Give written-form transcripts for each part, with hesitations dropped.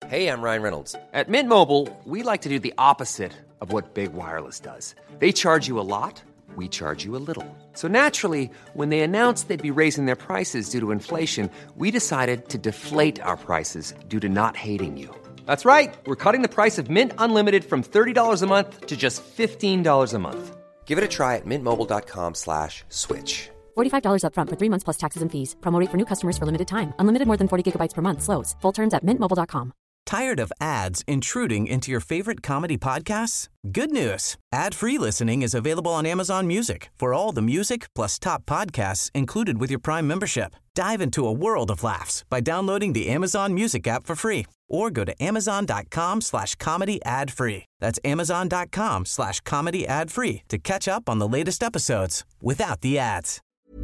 Hey, I'm Ryan Reynolds. At Mint Mobile, we like to do the opposite of what Big Wireless does. They charge you a lot, we charge you a little. So naturally, when they announced they'd be raising their prices due to inflation, we decided to deflate our prices due to not hating you. That's right. We're cutting the price of Mint Unlimited from $30 a month to just $15 a month. Give it a try at mintmobile.com/switch. $45 up front for 3 months plus taxes and fees. Promo rate for new customers for limited time. Unlimited more than 40 gigabytes per month. Slows full terms at mintmobile.com. Tired of ads intruding into your favorite comedy podcasts? Good news. Ad-free listening is available on Amazon Music for all the music plus top podcasts included with your Prime membership. Dive into a world of laughs by downloading the Amazon Music app for free or go to amazon.com/comedy ad-free. That's amazon.com/comedy ad-free to catch up on the latest episodes without the ads.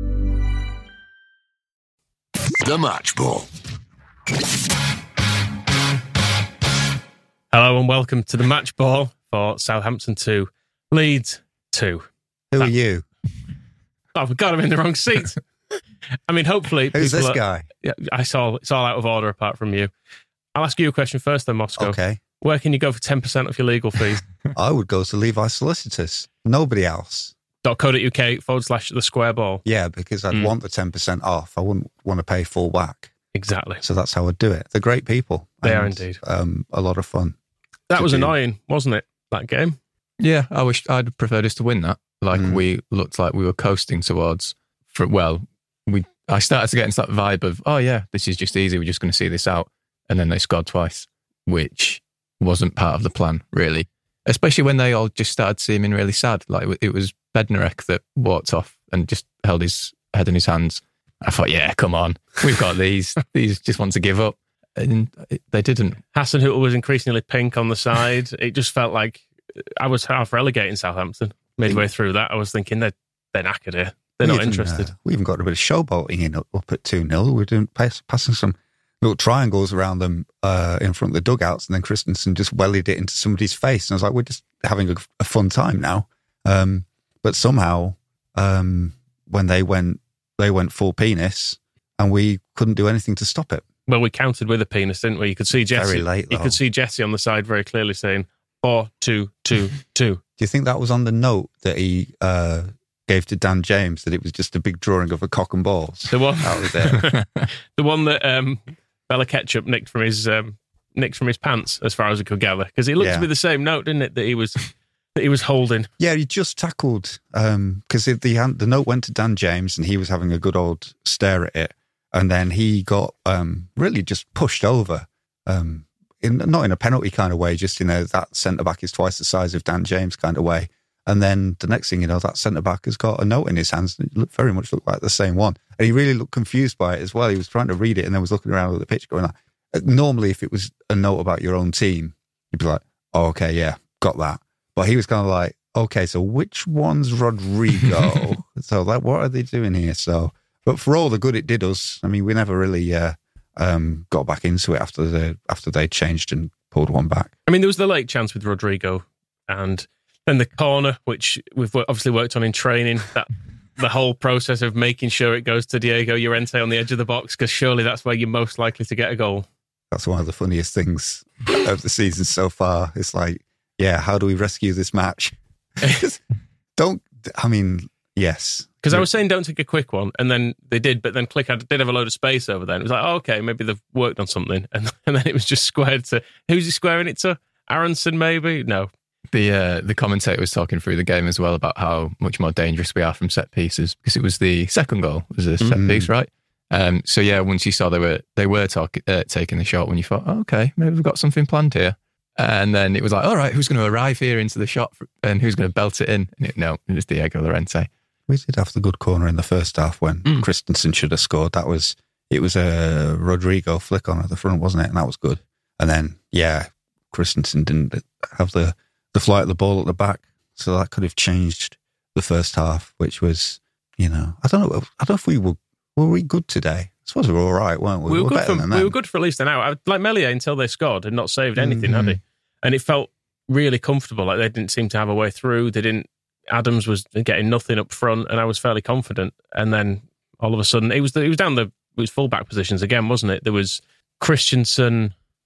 The Match Ball. Hello and welcome to the Match Ball for Southampton 2, Leeds 2. Who are you? Oh, we got him in the wrong seat. I mean, hopefully... Who's this guy? Yeah, it's all out of order apart from you. I'll ask you a question first then, Moscow. Okay. Where can you go for 10% of your legal fees? I would go to Levi Solicitors. Nobody else. .co.uk/the square ball. Yeah, because I'd want the 10% off. I wouldn't want to pay full whack. Exactly. So that's how I'd do it. They're great people. They are indeed. A lot of fun. That was annoying, wasn't it, that game? Yeah, I'd preferred us to win that. We looked like we were coasting towards... I started to get into that vibe of, oh yeah, this is just easy, we're just going to see this out. And then they scored twice, which wasn't part of the plan, really. Especially when they all just started seeming really sad. Like, it was Bednarek that walked off and just held his head in his hands. I thought, yeah, come on, we've got these. These just want to give up. And they didn't. Hasenhüttl was increasingly pink on the side. It just felt like I was half relegating Southampton midway through that. I was thinking they're knackered here. They're not interested. We even got a bit of showboating up at 2-0. We're doing passing some little triangles around them in front of the dugouts, and then Christensen just wellied it into somebody's face. And I was like, we're just having a fun time now. But somehow, when they went full penis, and we couldn't do anything to stop it. Well, we countered with a penis, didn't we? You could see Jesse. Very late, though. You could see Jesse on the side very clearly saying 4-2-2-2. Do you think that was on the note that he gave to Dan James, that it was just a big drawing of a cock and balls? The one that was it. The one that Bella Ketchup nicked from his pants, as far as I could gather, because it looked to be the same note, didn't it? That he was holding. Yeah, he just tackled because the note went to Dan James, and he was having a good old stare at it. And then he got really just pushed over, not in a penalty kind of way, just that centre-back is twice the size of Dan James kind of way. And then the next thing you know, that centre-back has got a note in his hands. And it very much looked like the same one. And he really looked confused by it as well. He was trying to read it and then was looking around at the pitch going, normally if it was a note about your own team, you'd be like, oh, okay, yeah, got that. But he was kind of like, okay, so which one's Rodrigo? So what are they doing here? But for all the good it did us, I mean, we never really got back into it after they changed and pulled one back. I mean, there was the late chance with Rodrigo, and then the corner, which we've obviously worked on in training, that the whole process of making sure it goes to Diego Llorente on the edge of the box, because surely that's where you're most likely to get a goal. That's one of the funniest things of the season so far. It's like, yeah, how do we rescue this match? Yes. Because I was saying don't take a quick one, and then they did, but then Click did have a load of space over there. It was like, oh, okay, maybe they've worked on something. And then it was just squared to... Who's he squaring it to? Aronson, maybe? No. The commentator was talking through the game as well about how much more dangerous we are from set pieces, because it was the second goal was a set piece, right? So yeah, once you saw they were taking the shot, when you thought, oh, okay, maybe we've got something planned here. And then it was like, all right, who's going to arrive here into the shot and who's going to belt it in? And it was Diego Llorente. We did have the good corner in the first half when Christensen should have scored. It was a Rodrigo flick on at the front, wasn't it? And that was good. And then, yeah, Christensen didn't have the flight of the ball at the back. So that could have changed the first half, which was, I don't know if we were we good today? I suppose we were all right, weren't we? We were good better than them. We were good for at least an hour. Like Meslier, until they scored, had not saved anything, had he? And it felt really comfortable. Like they didn't seem to have a way through. Adams was getting nothing up front, and I was fairly confident. And then all of a sudden, it was down his full-back positions again, wasn't it? There was Christensen,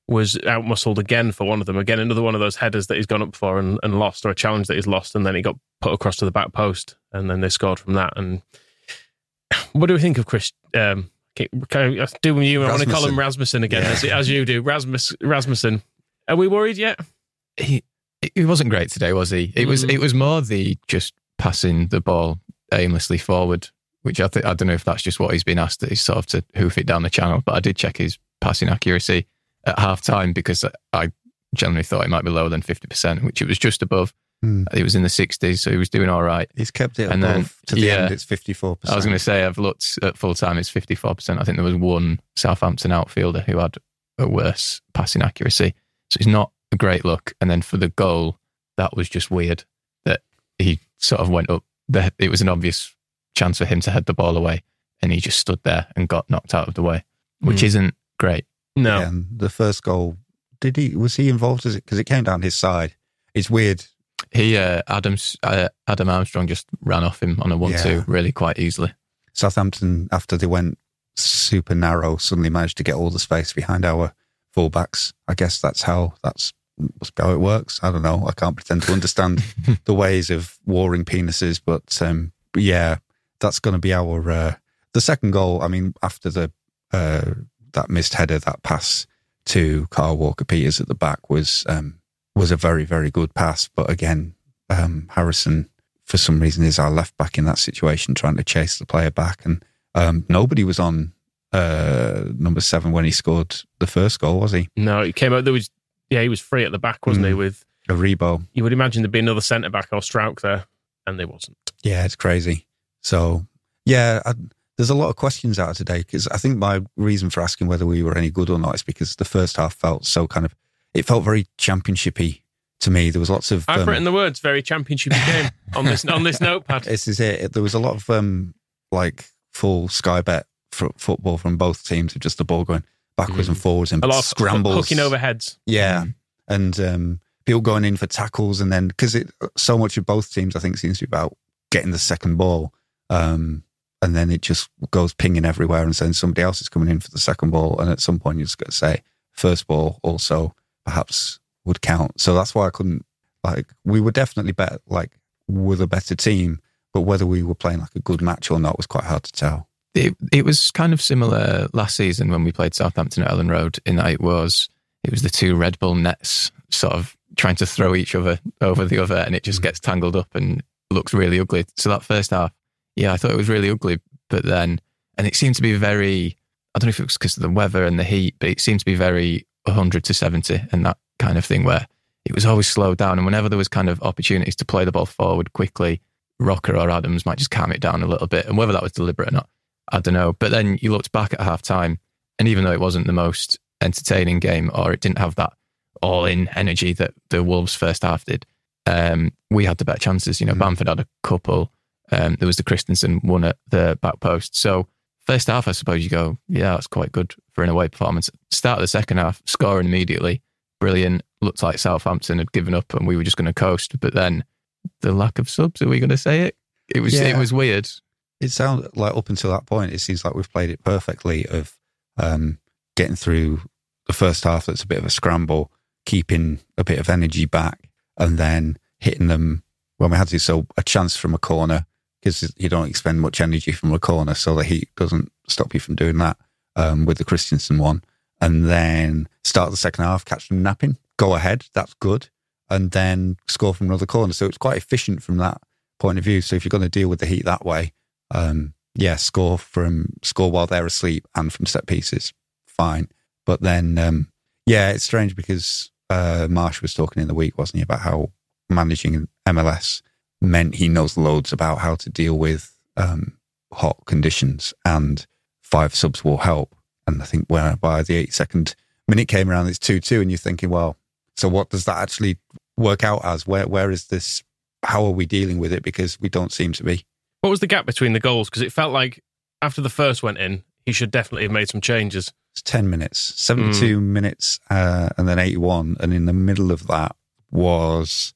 was outmuscled again for one of them. Again, another one of those headers that he's gone up for and lost, or a challenge that he's lost, and then he got put across to the back post, and then they scored from that. And what do we think of Chris? Can I do with you? I want to call him Rasmussen again, as you do. Rasmussen. Are we worried yet? He wasn't great today, was he? It was more the just passing the ball aimlessly forward, which I don't know if that's just what he's been asked, that he's sort of to hoof it down the channel. But I did check his passing accuracy at half time, because I generally thought it might be lower than 50%, which it was just above. It was in the 60s, so he was doing all right. He's kept it above. To the end, it's 54%. I was going to say, I've looked at full time, it's 54%. I think there was one Southampton outfielder who had a worse passing accuracy. So it's not a great look. And then for the goal, that was just weird that he sort of went up. It was an obvious chance for him to head the ball away, and he just stood there and got knocked out of the way, which isn't great. No. Yeah, and the first goal, was he involved? Because it came down his side. It's weird. Adam Armstrong just ran off him on a 1-2 really quite easily. Southampton, after they went super narrow, suddenly managed to get all the space behind our fullbacks. I guess that's how it works. I don't know. I can't pretend to understand the ways of warring penises, but yeah, that's going to be our the second goal. I mean, after the that missed header, that pass to Kyle Walker-Peters at the back was a very, very good pass. But again, Harrison, for some reason, is our left back in that situation, trying to chase the player back. And nobody was on number 7 when he scored the first goal, was he? No, he came out. He was free at the back, wasn't he? With Aribo. You would imagine there'd be another centre back or Strauch there, and there wasn't. Yeah, it's crazy. So, yeah, there's a lot of questions out of today, because I think my reason for asking whether we were any good or not is because the first half felt so it felt very championship-y to me. There was lots of... I've written the words, very championship-y game on this notepad. This is it. There was a lot of full Sky Bet football from both teams, of just the ball going backwards and forwards and a lot of scrambles. Hooking over heads. Yeah. And people going in for tackles, and then, because so much of both teams, I think, seems to be about getting the second ball. And then it just goes pinging everywhere, and then somebody else is coming in for the second ball. And at some point, you just got to say, first ball also perhaps would count. So that's why I couldn't, we were definitely better, with a better team, but whether we were playing a good match or not was quite hard to tell. It was kind of similar last season when we played Southampton at Ellen Road, in that it was the two Red Bull nets sort of trying to throw each other over the other, and it just gets tangled up and looks really ugly. So that first half, yeah, I thought it was really ugly, but then, and it seemed to be very, I don't know if it was because of the weather and the heat, but it seemed to be very 100 to 70 and that kind of thing, where it was always slowed down. And whenever there was kind of opportunities to play the ball forward quickly, Rocker or Adams might just calm it down a little bit. And whether that was deliberate or not, I don't know. But then you looked back at half time, and even though it wasn't the most entertaining game, or it didn't have that all-in energy that the Wolves first half did, we had the better chances. Bamford had a couple. There was the Christensen one at the back post. So first half, I suppose you go, yeah, that's quite good for an away performance. Start of the second half, scoring immediately, brilliant. Looked like Southampton had given up and we were just going to coast. But then the lack of subs, are we going to say it? It was weird. It sounded like up until that point, it seems like we've played it perfectly of getting through the first half. That's a bit of a scramble, keeping a bit of energy back, and then hitting them when we had to. So a chance from a corner, because you don't expend much energy from a corner, so the heat doesn't stop you from doing that with the Christensen one. And then start the second half, catch them napping, go ahead, that's good, and then score from another corner. So it's quite efficient from that point of view. So if you're going to deal with the heat that way, score while they're asleep and from set pieces, fine. But then, it's strange because Marsh was talking in the week, wasn't he, about how managing MLS meant he knows loads about how to deal with hot conditions, and 5 subs will help. And I think by the 82nd minute came around, it's 2-2, and you're thinking, well, so what does that actually work out as? Where is this? How are we dealing with it? Because we don't seem to be. What was the gap between the goals? Because it felt like after the first went in, he should definitely have made some changes. It's 10 minutes, 72 minutes, and then 81. And in the middle of that was,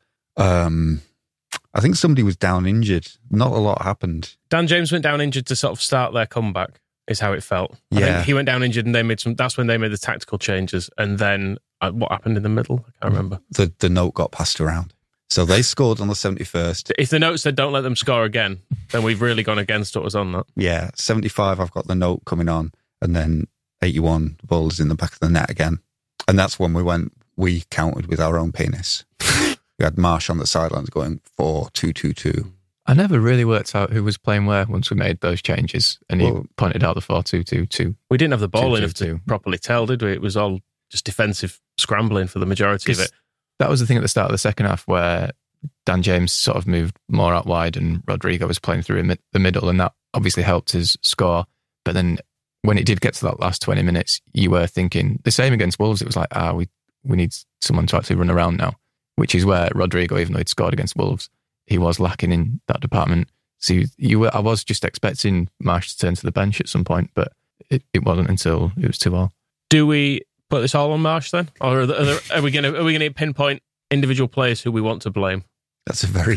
I think somebody was down injured. Not a lot happened. Dan James went down injured to sort of start their comeback. is how it felt. I think he went down injured and that's when they made the tactical changes. And then what happened in the middle? I can't remember. The note got passed around. So they scored on the 71st. If the note said don't let them score again, then we've really gone against what was on that. Yeah, 75, I've got the note coming on. And then 81, the ball is in the back of the net again. And that's when we countered with our own penis. We had Marsh on the sidelines going 4-2-2-2. I never really worked out who was playing where once we made those changes. And he pointed out the 4-2-2-2. We didn't have the ball enough to properly tell, did we? It was all just defensive scrambling for the majority of it. That was the thing at the start of the second half where Dan James sort of moved more out wide and Rodrigo was playing through the middle, and that obviously helped his score. But then when it did get to that last 20 minutes, you were thinking the same against Wolves. It was like, we need someone to actually run around now, which is where Rodrigo, even though he'd scored against Wolves, he was lacking in that department. So I was just expecting Marsh to turn to the bench at some point, but it wasn't until it was 2-2. Do we put this all on Marsh then, or are we going to pinpoint individual players who we want to blame? That's a very.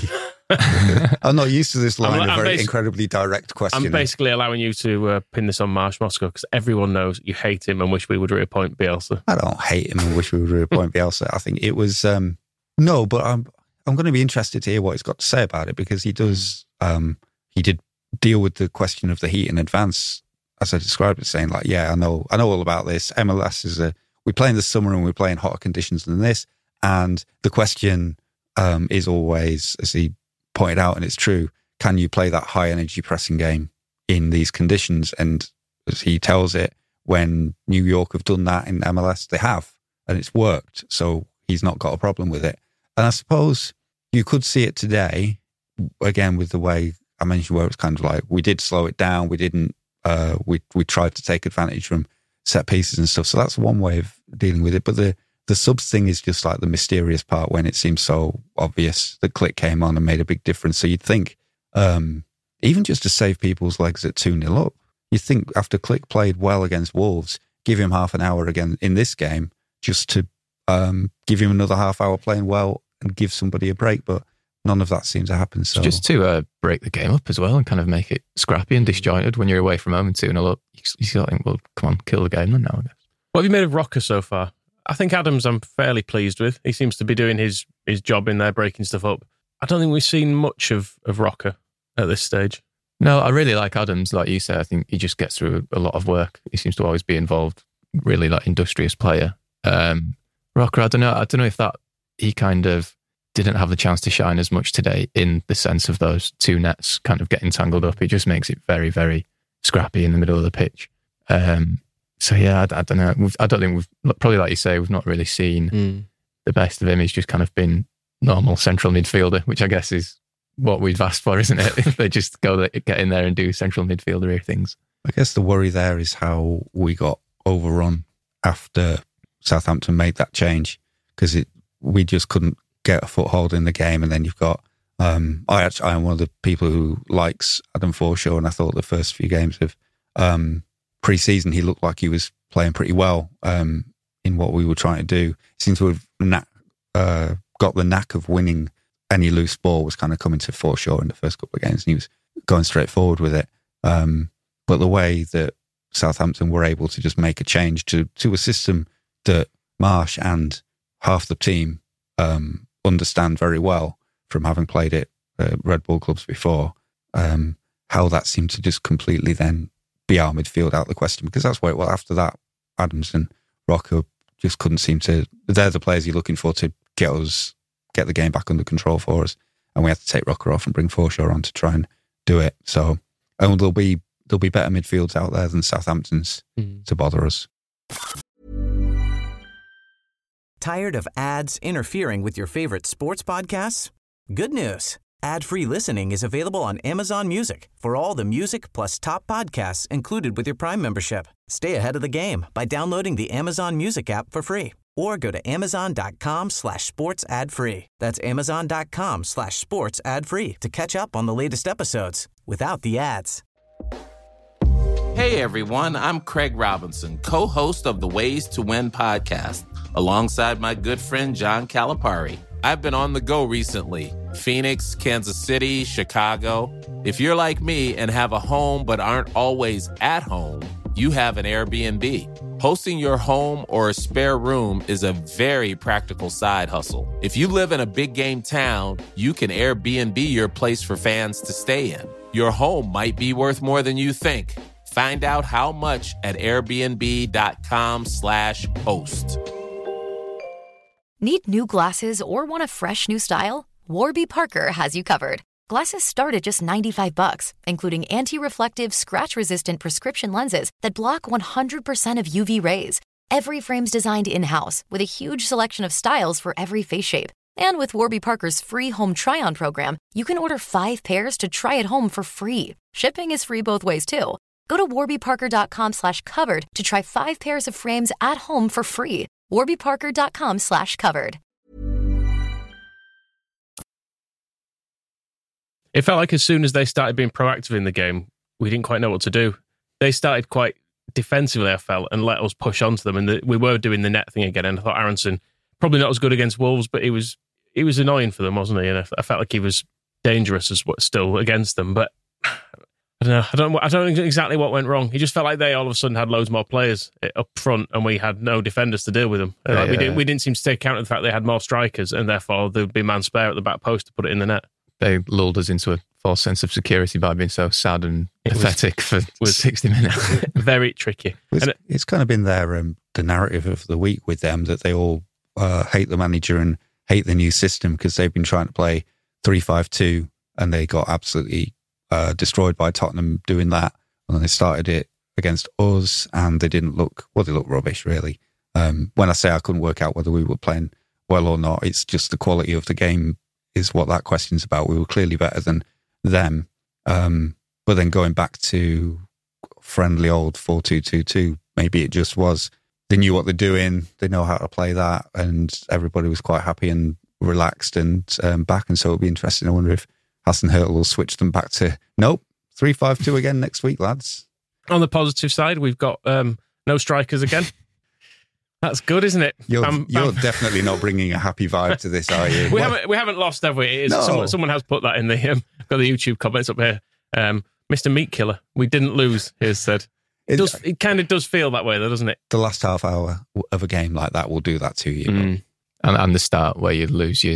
I'm not used to this line of very incredibly direct question. I'm basically allowing you to pin this on Marsh Moscow because everyone knows you hate him and wish we would reappoint Bielsa. I don't hate him and wish we would reappoint Bielsa. I think it was no, but I'm going to be interested to hear what he's got to say about it because he does. He did deal with the question of the heat in advance, as I described it, saying like, "Yeah, I know all about this. MLS is we play in the summer and we play in hotter conditions than this." And the question is always, as he pointed out, and it's true, can you play that high energy pressing game in these conditions? And as he tells it, when New York have done that in MLS, they have, and it's worked. So he's not got a problem with it. And I suppose you could see it today, again, with the way I mentioned, where it's kind of like, we did slow it down. We didn't, we tried to take advantage from set pieces and stuff. So that's one way of dealing with it. But the subs thing is just like the mysterious part when it seems so obvious that Klich came on and made a big difference. So you'd think, even just to save people's legs at 2-0 up, you'd think after Klich played well against Wolves, give him half an hour again in this game, just to give him another half hour playing well and give somebody a break. But none of that seems to happen. So just to break the game up as well and kind of make it scrappy and disjointed when you're away from home and 2-0 up, you sort of think, well, come on, kill the game then now, I guess. What have you made of Rocker so far? I think Adams I'm fairly pleased with. He seems to be doing his job in there, breaking stuff up. I don't think we've seen much of Rocker at this stage. No, I really like Adams. Like you say, I think he just gets through a lot of work. He seems to always be involved, really like industrious player. Rocker, I don't know if that he kind of didn't have the chance to shine as much today in the sense of those two nets kind of getting tangled up. It just makes it very, very scrappy in the middle of the pitch. So yeah, I don't know. I don't think we've, probably like you say, we've not really seen the best of him. He's just kind of been normal central midfielder, which I guess is what we've asked for, isn't it? If they just get in there and do central midfieldery things. I guess the worry there is how we got overrun after Southampton made that change, because we just couldn't get a foothold in the game. And then you've got, I am one of the people who likes Adam Forshaw, and I thought the first few games of pre-season, he looked like he was playing pretty well in what we were trying to do. He seemed to have got the knack of winning. Any loose ball was kind of coming to Forshaw in the first couple of games, and he was going straight forward with it. But the way that Southampton were able to just make a change to a system that Marsh and half the team understand very well from having played it at Red Bull clubs before, how that seemed to just completely then be our midfield out of the question, because that's why, well, after that, Adams and Rocker just couldn't seem to, they're the players you're looking for to get the game back under control for us. And we had to take Rocker off and bring Forshaw on to try and do it. So, and there'll be better midfields out there than Southampton's to bother us. Tired of ads interfering with your favorite sports podcasts? Good news. Ad-free listening is available on Amazon Music for all the music plus top podcasts included with your Prime membership. Stay ahead of the game by downloading the Amazon Music app for free, or go to amazon.com/sports ad free. That's amazon.com/sports ad free to catch up on the latest episodes without the ads. Hey everyone, I'm Craig Robinson, co-host of the Ways to Win podcast, alongside my good friend John Calipari. I've been on the go recently. Phoenix, Kansas City, Chicago. If you're like me and have a home but aren't always at home, you have an Airbnb. Hosting your home or a spare room is a very practical side hustle. If you live in a big game town, you can Airbnb your place for fans to stay in. Your home might be worth more than you think. Find out how much at airbnb.com/host. Need new glasses or want a fresh new style? Warby Parker has you covered. Glasses start at just $95, including anti-reflective, scratch-resistant prescription lenses that block 100% of UV rays. Every frame's designed in-house with a huge selection of styles for every face shape. And with Warby Parker's free home try-on program, you can order 5 pairs to try at home for free. Shipping is free both ways, too. Go to warbyparker.com/covered to try 5 pairs of frames at home for free. warbyparker.com/covered. It felt like as soon as they started being proactive in the game, we didn't quite know what to do. They started quite defensively, I felt, and let us push onto them. And we were doing the net thing again. And I thought Aronson, probably not as good against Wolves, but he was annoying for them, wasn't he? And I felt like he was dangerous as what still against them. But I don't know. I don't know exactly what went wrong. He just felt like they all of a sudden had loads more players up front, and we had no defenders to deal with them. We didn't seem to take account of the fact they had more strikers, and therefore there'd be man spare at the back post to put it in the net. They lulled us into a false sense of security by being so sad and pathetic for 60 minutes. Very tricky. It's kind of been the narrative of the week with them that they all hate the manager and hate the new system because they've been trying to play 3-5-2 and they got absolutely destroyed by Tottenham doing that. And then they started it against us and they didn't look, well, they looked rubbish, really. When I say I couldn't work out whether we were playing well or not, it's just the quality of the game is what that question's about. We were clearly better than them. But then going back to friendly old 4-2-2-2, maybe it just was, they knew what they're doing, they know how to play that, and everybody was quite happy and relaxed and back. And so it'll be interesting. I wonder if Hasenhüttl will switch them back to, nope, 3-5-2 again next week, lads. On the positive side, we've got no strikers again. That's good, isn't it? You're definitely not bringing a happy vibe to this, are you? We haven't lost, have we? It is, no. Someone has put that in the got the YouTube comments up here. Mr. Meat Killer, we didn't lose, he has said. It kind of does feel that way, though, doesn't it? The last half hour of a game like that will do that to you. And the start where you lose your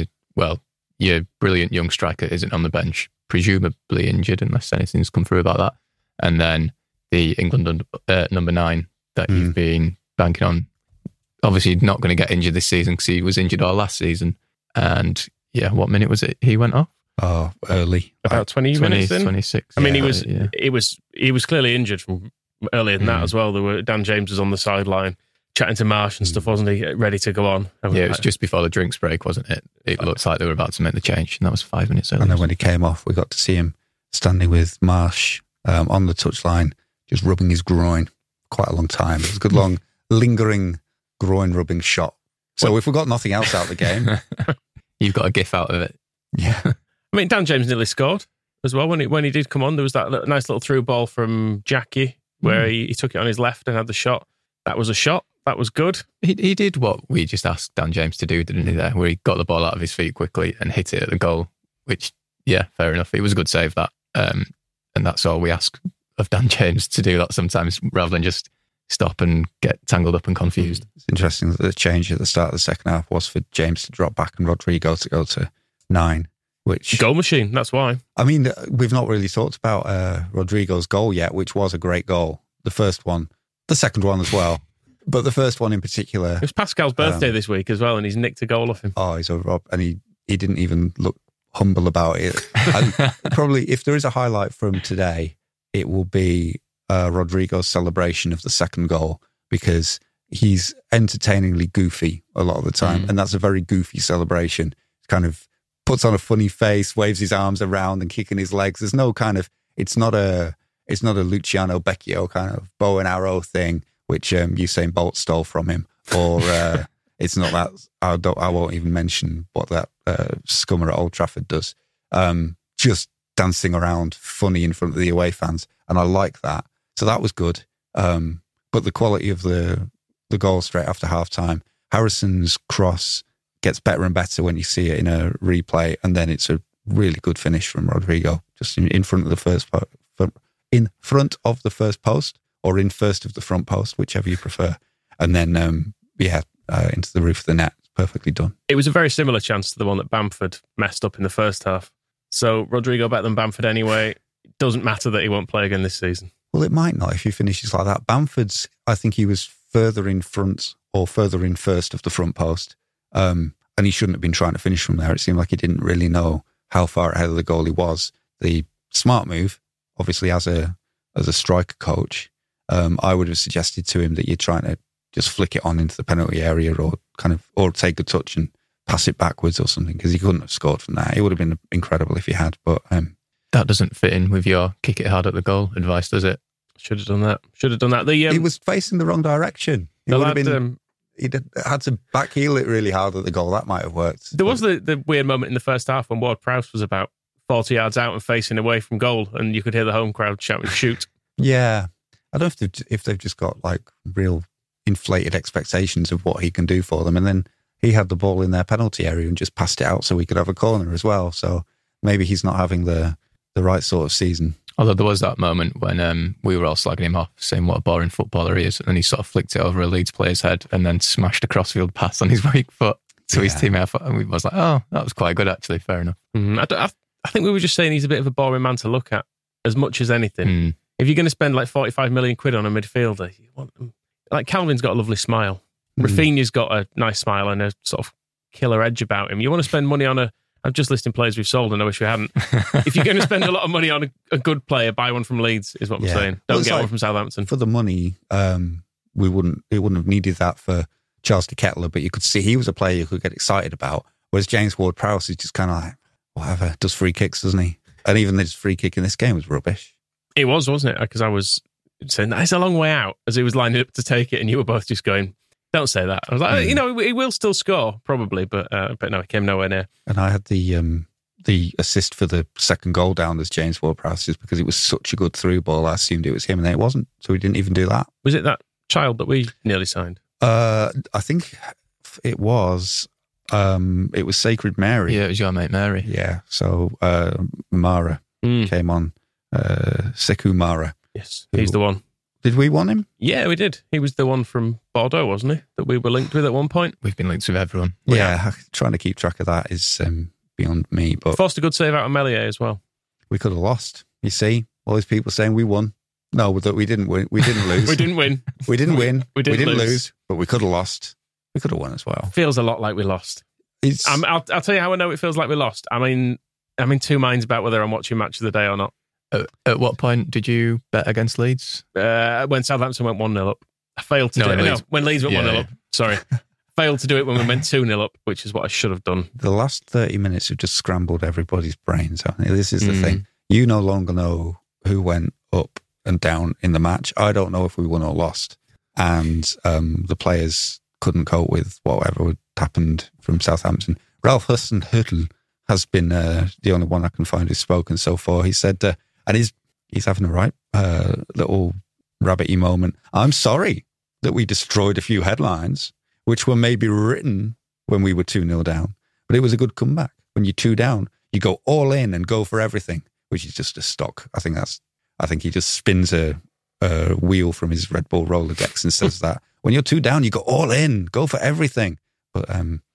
brilliant young striker isn't on the bench, presumably injured, unless anything's come through about that. And then the England number 9 that you've been banking on, obviously not going to get injured this season because he was injured all last season. And what minute was it he went off? Oh, early. About 20 minutes in? 26. I mean, he was clearly injured from earlier than that as well. Dan James was on the sideline chatting to Marsh and stuff, wasn't he? Ready to go on. It was just before the drinks break, wasn't it? It looked like they were about to make the change, and that was 5 minutes early. And then when he came off, we got to see him standing with Marsh on the touchline, just rubbing his groin quite a long time. It was a good long, lingering groin rubbing shot. So if we got nothing else out of the game, you've got a gif out of it. Yeah. I mean, Dan James nearly scored as well when he did come on. There was that nice little through ball from Jackie where he took it on his left and had the shot. That was a shot. That was good. He did what we just asked Dan James to do, didn't he, there? Where he got the ball out of his feet quickly and hit it at the goal, which, fair enough. It was a good save, that. And that's all we ask of Dan James, to do that sometimes rather than just stop and get tangled up and confused. It's interesting that the change at the start of the second half was for James to drop back and Rodrigo to go to 9. Which goal machine, that's why. I mean, we've not really talked about Rodrigo's goal yet, which was a great goal. The first one, the second one as well. But the first one in particular. It was Pascal's birthday this week as well, and he's nicked a goal off him. Oh, he's a rob. And he didn't even look humble about it. Probably, if there is a highlight from today, it will be Rodrigo's celebration of the second goal, because he's entertainingly goofy a lot of the time. And that's a very goofy celebration. Kind of puts on a funny face, waves his arms around and kicking his legs. There's no kind of, it's not a Luciano Becchio kind of bow and arrow thing, which Usain Bolt stole from him. Or it's not that, I won't even mention what that scummer at Old Trafford does. Just dancing around funny in front of the away fans. And I like that. So that was good. But the quality of the goal straight after half-time, Harrison's cross gets better and better when you see it in a replay, and then it's a really good finish from Rodrigo, just in front of the first post, or in first of the front post, whichever you prefer. And then, into the roof of the net. Perfectly done. It was a very similar chance to the one that Bamford messed up in the first half. So Rodrigo better than Bamford anyway. It doesn't matter that he won't play again this season. Well, it might not if he finishes like that. Bamford's, I think he was further in front or further in first of the front post. And he shouldn't have been trying to finish from there. It seemed like he didn't really know how far ahead of the goal he was. The smart move, obviously as a striker coach, I would have suggested to him that you're trying to just flick it on into the penalty area or take a touch and pass it backwards or something, because he couldn't have scored from that. It would have been incredible if he had, but that doesn't fit in with your kick it hard at the goal advice, does it? Should have done that. He was facing the wrong direction. He'd had to backheel it really hard at the goal. That might have worked. There was the weird moment in the first half when Ward-Prowse was about 40 yards out and facing away from goal, and you could hear the home crowd shouting, "Shoot!" Yeah, I don't know if they've just got like real inflated expectations of what he can do for them, and then he had the ball in their penalty area and just passed it out so we could have a corner as well. So maybe he's not having the right sort of season. Although there was that moment when we were all slagging him off, saying what a boring footballer he is, and he sort of flicked it over a Leeds player's head and then smashed a crossfield pass on his weak foot to his teammate. And we was like, oh, that was quite good actually, fair enough. I think we were just saying he's a bit of a boring man to look at as much as anything. If you're going to spend like 45 million quid on a midfielder, you want them. Like Calvin's got a lovely smile. Rafinha's got a nice smile and a sort of killer edge about him. You want to spend money on I'm just listing players we've sold and I wish we hadn't. If you're going to spend a lot of money on a good player, buy one from Leeds, is what I'm saying. Don't get one from Southampton. For the money, it wouldn't have needed that for Charles de Ketelaere, but you could see he was a player you could get excited about. Whereas James Ward-Prowse is just kind of like, whatever, does free kicks, doesn't he? And even his free kick in this game was rubbish. It was, wasn't it? Because I was saying, that's a long way out, as he was lining up to take it, and you were both just going, don't say that. I was like, he will still score, probably, but no, he came nowhere near. And I had the assist for the second goal down as James Ward-Prowse, just because it was such a good through ball. I assumed it was him, and then it wasn't, so he didn't even do that. Was it that child that we nearly signed? I think it was Sacred Mary. Yeah, it was your mate Mary. Yeah, so Mara came on, Sekou Mara. Yes, he's the one. Did we want him? Yeah, we did. He was the one from Bordeaux, wasn't he? That we were linked with at one point. We've been linked with everyone. Yeah, trying to keep track of that is beyond me. But forced a good save out of Meslier as well. We could have lost. You see, all these people saying we won. No, we didn't win. We didn't lose. We didn't win. We didn't win. We didn't lose. But we could have lost. We could have won as well. Feels a lot like we lost. I'll tell you how I know it feels like we lost. I'm in two minds about whether I'm watching Match of the Day or not. At what point did you bet against Leeds? When Southampton went 1-0 up. I failed to do it. No, when Leeds went 1-0 up. Sorry. Failed to do it when we went 2-0 up, which is what I should have done. The last 30 minutes have just scrambled everybody's brains. This is the thing. You no longer know who went up and down in the match. I don't know if we won or lost. And the players couldn't cope with whatever had happened from Southampton. Ralph Hasenhüttl has been the only one I can find who's spoken so far. He said, and he's having a right little rabbity moment. I'm sorry that we destroyed a few headlines, which were maybe written when we were 2-0 down. But it was a good comeback. When you're 2 down, you go all in and go for everything, which is just a stock. I think he just spins a wheel from his Red Bull Rolodex and says that. When you're 2 down, you go all in, go for everything. But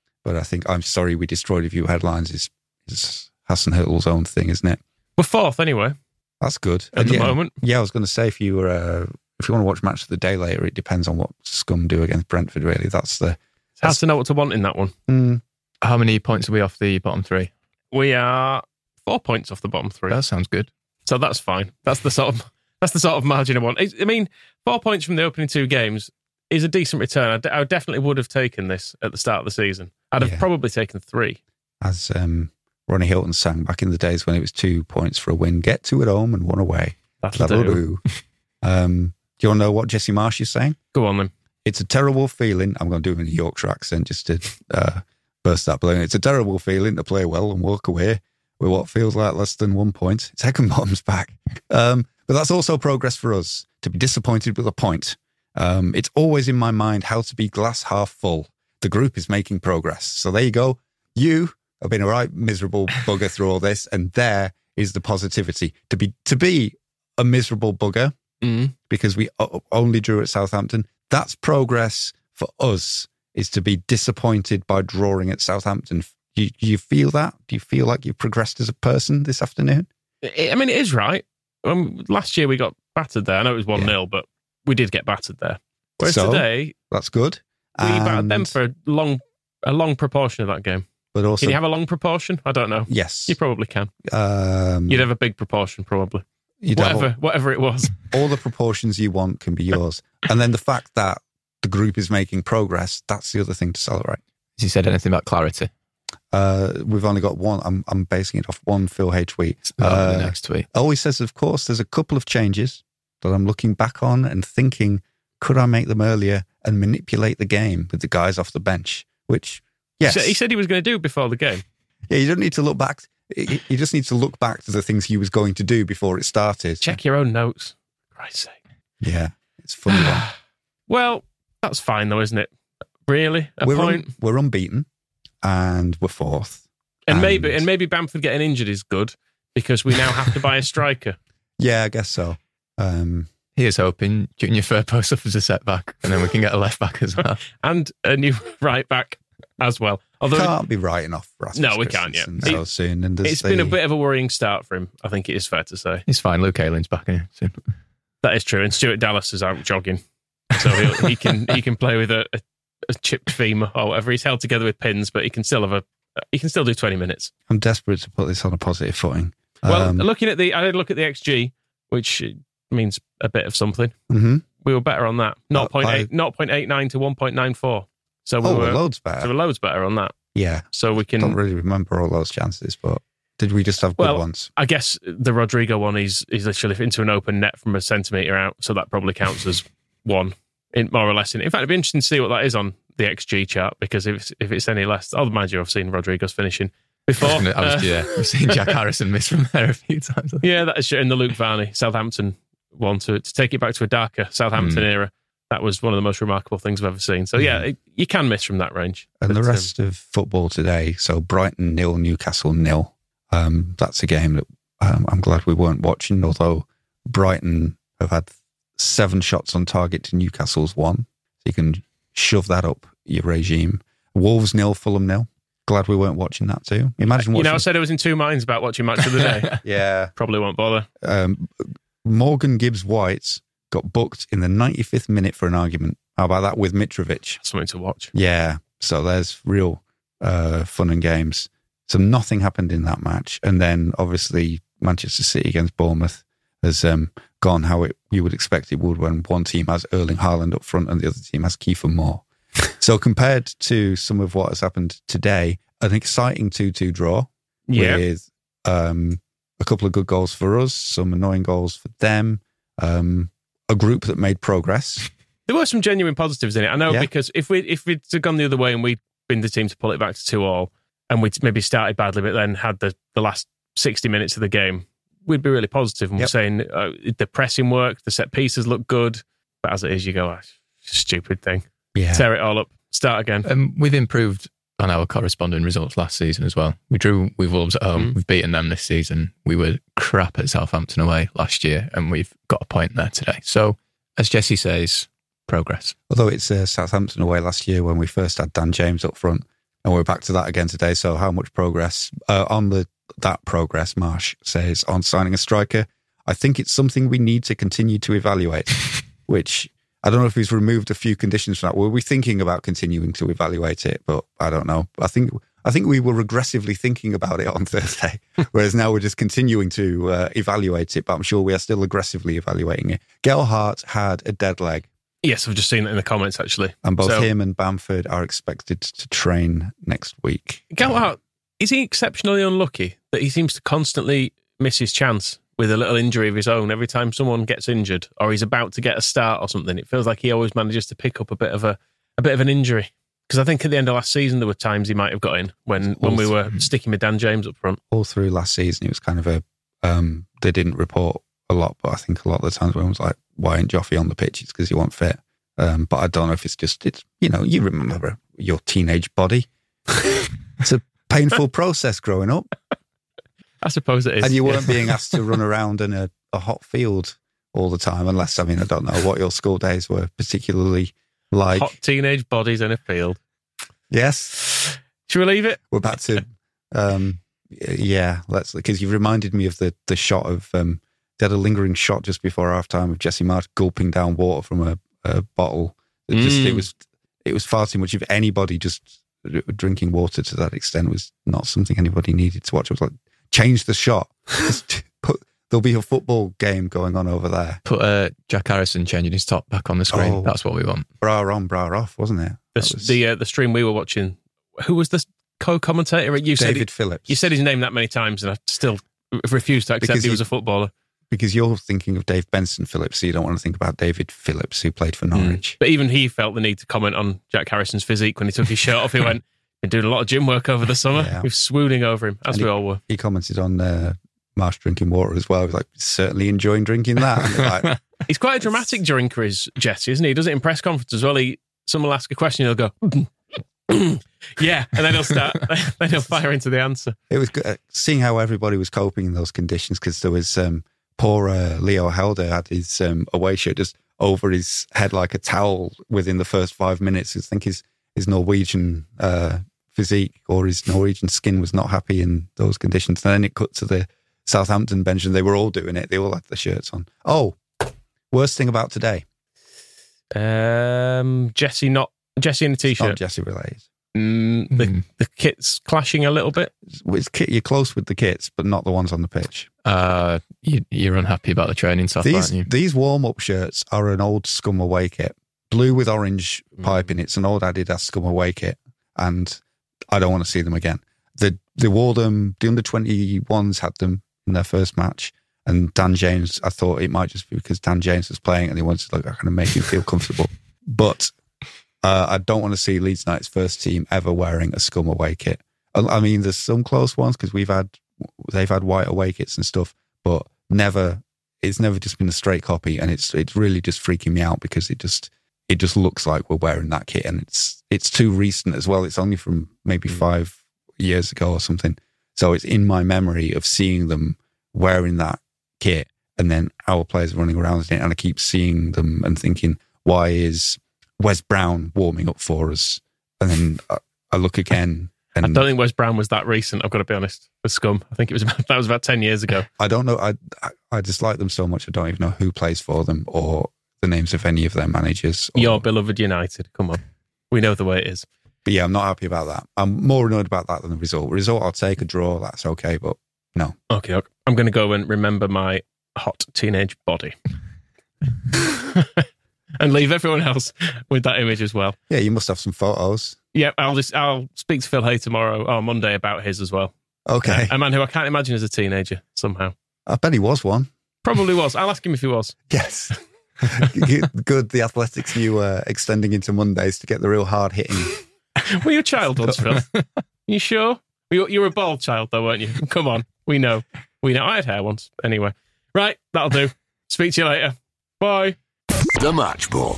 I think I'm sorry we destroyed a few headlines is Hasenhüttl's own thing, isn't it? We're 4th anyway. That's good. At the moment. Yeah, I was going to say if you want to watch Match of the Day later, it depends on what Scum do against Brentford, really. It's hard to know what to want in that one. How many points are we off the bottom 3? We are 4 points off the bottom 3. That sounds good. So that's fine. That's the sort of margin I want. I mean, 4 points from the opening 2 games is a decent return. I definitely would have taken this at the start of the season. I'd have probably taken 3. As Ronnie Hilton sang back in the days when it was 2 points for a win, get 2 at home and 1 away. That'll do. Do you want to know what Jesse Marsh is saying? Go on then. It's a terrible feeling. I'm going to do it in a Yorkshire accent just to burst that balloon. It's a terrible feeling to play well and walk away with what feels like less than 1 point. It's Heckenbottom's back. But that's also progress for us, to be disappointed with a point. It's always in my mind how to be glass half full. The group is making progress. So there you go. You I've been a right miserable bugger through all this, and there is the positivity. To be a miserable bugger because we only drew at Southampton, that's progress for us, is to be disappointed by drawing at Southampton. Do you feel that? Do you feel like you've progressed as a person this afternoon? I mean, it is right. Last year we got battered there. I know it was 1-0, but we did get battered there. Whereas today, that's good. We battered them for a long proportion of that game. But also, can you have a long proportion? I don't know. Yes, you probably can. You'd have a big proportion, probably. Whatever it was. All the proportions you want can be yours. And then the fact that the group is making progress, that's the other thing to celebrate. Has he said anything about clarity? We've only got one. I'm basing it off one Phil H tweet. The next tweet. Oh, he says, of course, there's a couple of changes that I'm looking back on and thinking, could I make them earlier and manipulate the game with the guys off the bench? Which, yes. He said he was going to do before the game. Yeah, you don't need to look back. You just need to look back to the things he was going to do before it started. Check your own notes. For Christ's sake. Yeah, it's funny. Well, that's fine though, isn't it? Really? We're unbeaten and we're fourth. And maybe Bamford getting injured is good because we now have to buy a striker. Yeah, I guess so. Here's hoping Junior Firpo suffers a setback and then we can get a left back as well. And a new right back as well. Although can't be writing off Rasmus. No, we can't yet. So soon. And it's been a bit of a worrying start for him, I think it is fair to say. He's fine. Luke Aylin's back in soon. That is true. And Stuart Dallas is out jogging. So he can play with a chipped femur or whatever. He's held together with pins, but he can still do 20 minutes. I'm desperate to put this on a positive footing. Well, I did look at the XG, which means a bit of something. Mm-hmm. We were better on that. 0.89 to 1.94. So we're loads better. So we're loads better on that. Yeah. So we can. I don't really remember all those chances, but did we just have good ones? I guess the Rodrigo one is literally into an open net from a centimetre out, so that probably counts as one, more or less. In fact, it'd be interesting to see what that is on the XG chart, because if it's any less, mind you, I've seen Rodrigo's finishing before. We've seen Jack Harrison miss from there a few times. Yeah, that is in the Luke Varney Southampton one to take it back to a darker Southampton era. That was one of the most remarkable things I've ever seen. So yeah, you can miss from that range. And the rest of football today, so Brighton 0, Newcastle 0. That's a game that I'm glad we weren't watching, although Brighton have had 7 shots on target to Newcastle's 1. So you can shove that up your regime. Wolves 0, Fulham 0. Glad we weren't watching that too. Imagine watching. I said I was in two minds about watching Match of the Day. Yeah. Probably won't bother. Morgan Gibbs-White got booked in the 95th minute for an argument. How about that with Mitrovic? Something to watch. Yeah. So there's real fun and games. So nothing happened in that match. And then obviously Manchester City against Bournemouth has gone how you would expect it would when one team has Erling Haaland up front and the other team has Kiefer Moore. So compared to some of what has happened today, an exciting 2-2 draw with a couple of good goals for us, some annoying goals for them, a group that made progress. There were some genuine positives in it. I know, because if we'd gone the other way and we'd been the team to pull it back to 2-2 and we'd maybe started badly but then had the last 60 minutes of the game, we'd be really positive and we're saying the pressing worked, the set pieces look good, but as it is, you go, stupid thing. Yeah. Tear it all up, start again. We've improved on our corresponding results last season as well. We drew with Wolves at home. We've beaten them this season. We were crap at Southampton away last year and we've got a point there today. So, as Jesse says, progress. Although it's Southampton away last year when we first had Dan James up front, and we're back to that again today. So how much progress? That progress, Marsh says, on signing a striker, I think it's something we need to continue to evaluate, which I don't know if he's removed a few conditions from that. Were we thinking about continuing to evaluate it? But I don't know. I think we were regressively thinking about it on Thursday, whereas now we're just continuing to evaluate it, but I'm sure we are still aggressively evaluating it. Gelhardt had a dead leg. Yes, I've just seen it in the comments, actually. And both him and Bamford are expected to train next week. Gelhardt, is he exceptionally unlucky that he seems to constantly miss his chance with a little injury of his own every time someone gets injured or he's about to get a start or something? It feels like he always manages to pick up a bit of an injury. Because I think at the end of last season there were times he might have got in when we were sticking with Dan James up front. All through last season, it was kind of they didn't report a lot, but I think a lot of the times when it was like, why ain't Joffrey on the pitch? It's because he wasn't fit. But I don't know if it's you remember your teenage body. It's a painful process growing up. I suppose it is. And you weren't being asked to run around in a hot field all the time, unless, I don't know what your school days were particularly like. Hot teenage bodies in a field. Yes. Should we leave it? We're back to, let's, because you've reminded me of the shot of, they had a lingering shot just before halftime of Jesse Marsch gulping down water from a bottle. It was far too much. If anybody just drinking water to that extent was not something anybody needed to watch. It was like, change the shot. There'll be a football game going on over there. Put Jack Harrison changing his top back on the screen. Oh. That's what we want. Bra on, bra off, wasn't it? The stream we were watching, who was the co-commentator? David Phillips. You said his name that many times, and I still refuse to accept he was a footballer. Because you're thinking of Dave Benson Phillips, so you don't want to think about David Phillips, who played for Norwich. But even he felt the need to comment on Jack Harrison's physique when he took his shirt off. He went, been doing a lot of gym work over the summer. Yeah. We're swooning over him, as we all were. He commented on Marsch drinking water as well. He was like, certainly enjoying that. Like, he's quite a dramatic drinker, is Jesse, isn't he? He does it in press conferences as well. Someone will ask a question, he'll go, yeah, and then he'll start, then he'll fire into the answer. It was good seeing how everybody was coping in those conditions, because there was poor Leo Helder had his away shirt just over his head like a towel within the first 5 minutes. I think his Norwegian physique or his Norwegian skin was not happy in those conditions. And then it cut to the Southampton bench and they were all doing it. They all had their shirts on. Oh, worst thing about today. Jesse in a t-shirt. Not Jesse related. The kits clashing a little bit. You're close with the kits, but not the ones on the pitch. You're unhappy about the training stuff, aren't you? These warm-up shirts are an old Scum Away kit. Blue with orange piping. It's an old Adidas Scum Away kit. And I don't want to see them again. They wore them, the under-21s had them in their first match. And Dan James, I thought it might just be because Dan James was playing and he wanted to kind of make him feel comfortable. But I don't want to see Leeds United's first team ever wearing a Scum Away kit. I mean, there's some close ones because they've had white away kits and stuff, but it's never just been a straight copy, and it's really just freaking me out because it just looks like we're wearing that kit, and it's too recent as well. It's only from maybe 5 years ago or something, so it's in my memory of seeing them wearing that kit, and then our players running around in it, and I keep seeing them and thinking, why is Wes Brown warming up for us? And then I look again. And I don't think Wes Brown was that recent, I've got to be honest, with Scum. I think that was about 10 years ago. I don't know. I dislike them so much, I don't even know who plays for them or the names of any of their managers. Your beloved United, come on. We know the way it is. But yeah, I'm not happy about that. I'm more annoyed about that than the result. Result, I'll take a draw, that's okay, but no. Okay. I'm going to go and remember my hot teenage body. And leave everyone else with that image as well. Yeah, you must have some photos. Yeah, I'll speak to Phil Hay Monday about his as well. Okay. A man who I can't imagine as a teenager somehow. I bet he was one. Probably was. I'll ask him if he was. Yes. Good. The Athletics knew extending into Mondays to get the real hard hitting. Were you a child once, Phil? You sure? You were a bald child though, weren't you? Come on. We know. I had hair once. Anyway. Right, that'll do. Speak to you later. Bye. The Match Ball.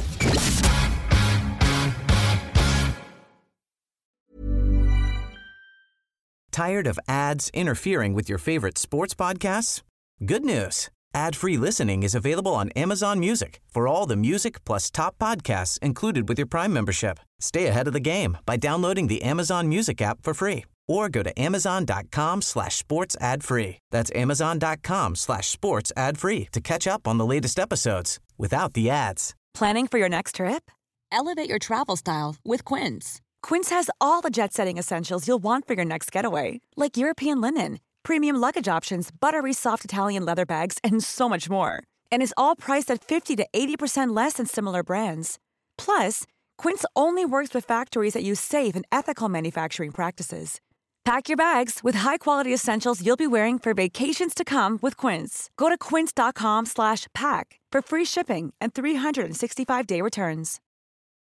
Tired of ads interfering with your favorite sports podcasts? Good news. Ad-free listening is available on Amazon Music for all the music plus top podcasts included with your Prime membership. Stay ahead of the game by downloading the Amazon Music app for free or go to amazon.com/sports ad free. That's amazon.com/sports ad free to catch up on the latest episodes without the ads. Planning for your next trip? Elevate your travel style with Quince. Quince has all the jet-setting essentials you'll want for your next getaway, like European linen, premium luggage options, buttery soft Italian leather bags, and so much more. And is all priced at 50 to 80% less than similar brands. Plus, Quince only works with factories that use safe and ethical manufacturing practices. Pack your bags with high-quality essentials you'll be wearing for vacations to come with Quince. Go to quince.com/pack for free shipping and 365-day returns.